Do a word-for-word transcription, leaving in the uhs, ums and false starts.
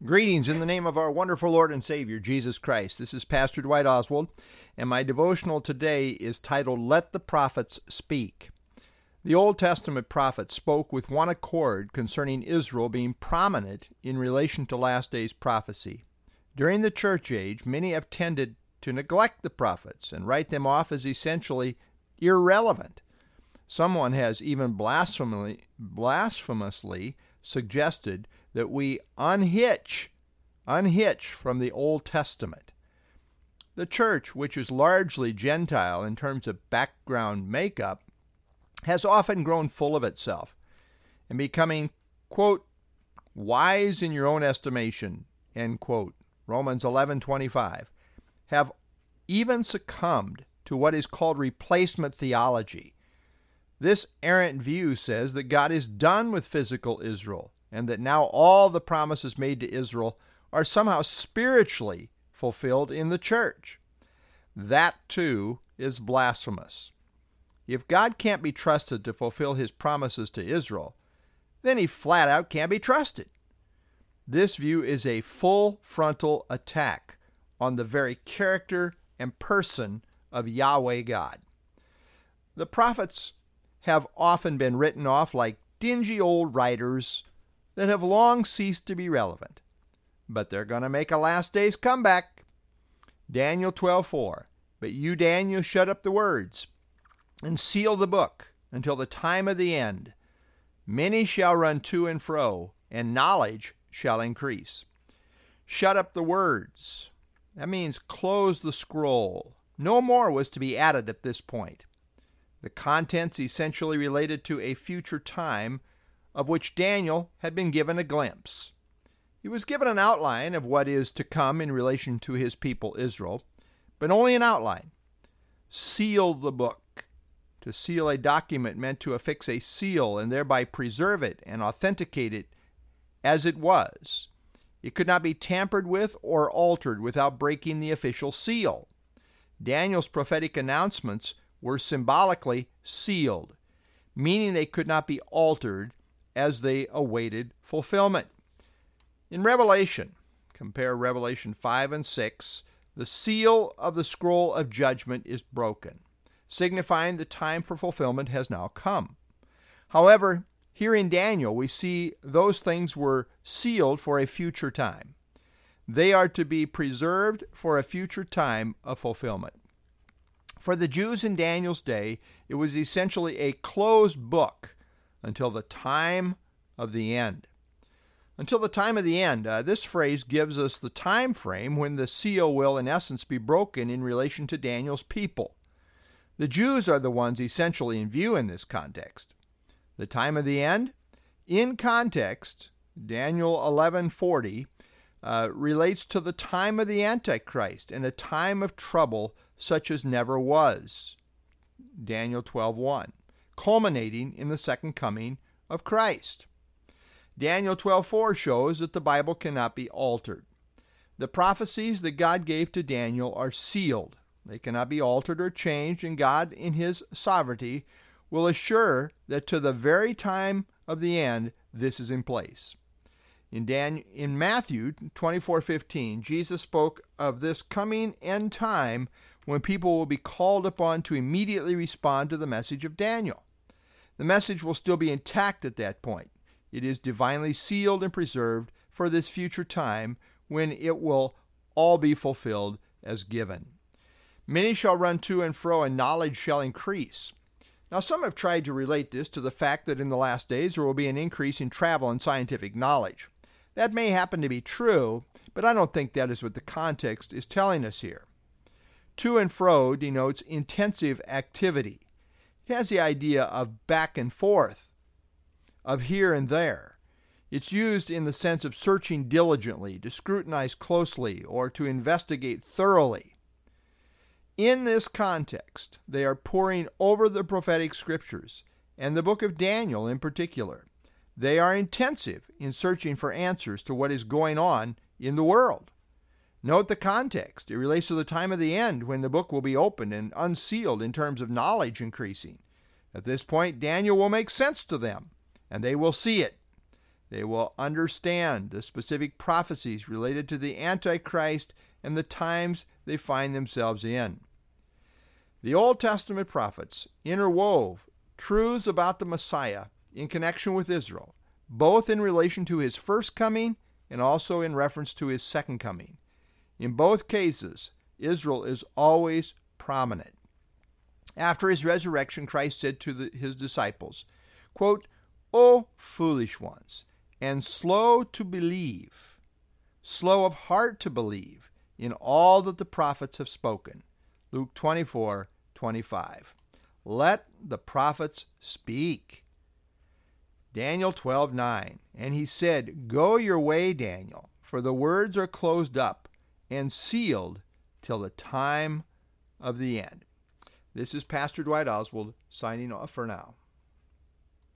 Greetings in the name of our wonderful Lord and Savior, Jesus Christ. This is Pastor Dwight Oswald, and my devotional today is titled, Let the Prophets Speak. The Old Testament prophets spoke with one accord concerning Israel being prominent in relation to last days prophecy. During the church age, many have tended to neglect the prophets and write them off as essentially irrelevant. Someone has even blasphemously, blasphemously suggested that we unhitch, unhitch from the Old Testament. The church, which is largely Gentile in terms of background makeup, has often grown full of itself and becoming, quote, wise in your own estimation, end quote, Romans eleven twenty-five, have even succumbed to what is called replacement theology. This errant view says that God is done with physical Israel and that now all the promises made to Israel are somehow spiritually fulfilled in the church. That, too, is blasphemous. If God can't be trusted to fulfill his promises to Israel, then he flat out can't be trusted. This view is a full frontal attack on the very character and person of Yahweh God. The prophets have often been written off like dingy old writers that have long ceased to be relevant. But they're going to make a last days comeback. Daniel twelve four. But you, Daniel, shut up the words and seal the book until the time of the end. Many shall run to and fro, and knowledge shall increase. Shut up the words. That means close the scroll. No more was to be added at this point. The contents essentially related to a future time of which Daniel had been given a glimpse. He was given an outline of what is to come in relation to his people Israel, but only an outline. Seal the book. To seal a document meant to affix a seal and thereby preserve it and authenticate it as it was. It could not be tampered with or altered without breaking the official seal. Daniel's prophetic announcements were symbolically sealed, meaning they could not be altered as they awaited fulfillment. In Revelation, compare Revelation five and six, the seal of the scroll of judgment is broken, signifying the time for fulfillment has now come. However, here in Daniel, we see those things were sealed for a future time. They are to be preserved for a future time of fulfillment. For the Jews in Daniel's day, it was essentially a closed book until the time of the end. Until the time of the end, uh, this phrase gives us the time frame when the seal will, in essence, be broken in relation to Daniel's people. The Jews are the ones essentially in view in this context. The time of the end, in context, Daniel eleven forty, uh, relates to the time of the Antichrist and a time of trouble such as never was, Daniel twelve one, culminating in the second coming of Christ. Daniel twelve four shows that the Bible cannot be altered. The prophecies that God gave to Daniel are sealed. They cannot be altered or changed, and God, in his sovereignty, will assure that to the very time of the end, this is in place. In, Dan- in Matthew twenty-four fifteen, Jesus spoke of this coming end time when people will be called upon to immediately respond to the message of Daniel. The message will still be intact at that point. It is divinely sealed and preserved for this future time when it will all be fulfilled as given. Many shall run to and fro, and knowledge shall increase. Now, some have tried to relate this to the fact that in the last days there will be an increase in travel and scientific knowledge. That may happen to be true, but I don't think that is what the context is telling us here. To and fro denotes intensive activity. It has the idea of back and forth, of here and there. It's used in the sense of searching diligently, to scrutinize closely, or to investigate thoroughly. In this context, they are poring over the prophetic scriptures, and the book of Daniel in particular. They are intensive in searching for answers to what is going on in the world. Note the context. It relates to the time of the end when the book will be opened and unsealed in terms of knowledge increasing. At this point, Daniel will make sense to them, and they will see it. They will understand the specific prophecies related to the Antichrist and the times they find themselves in. The Old Testament prophets interwove truths about the Messiah in connection with Israel, both in relation to his first coming and also in reference to his second coming. In both cases, Israel is always prominent. After his resurrection, Christ said to the, his disciples, quote, "O foolish ones, and slow to believe, slow of heart to believe in all that the prophets have spoken." Luke twenty-four twenty-five. Let the prophets speak. Daniel twelve nine. And he said, "Go your way, Daniel, for the words are closed up and sealed till the time of the end." This is Pastor Dwight Oswald signing off for now.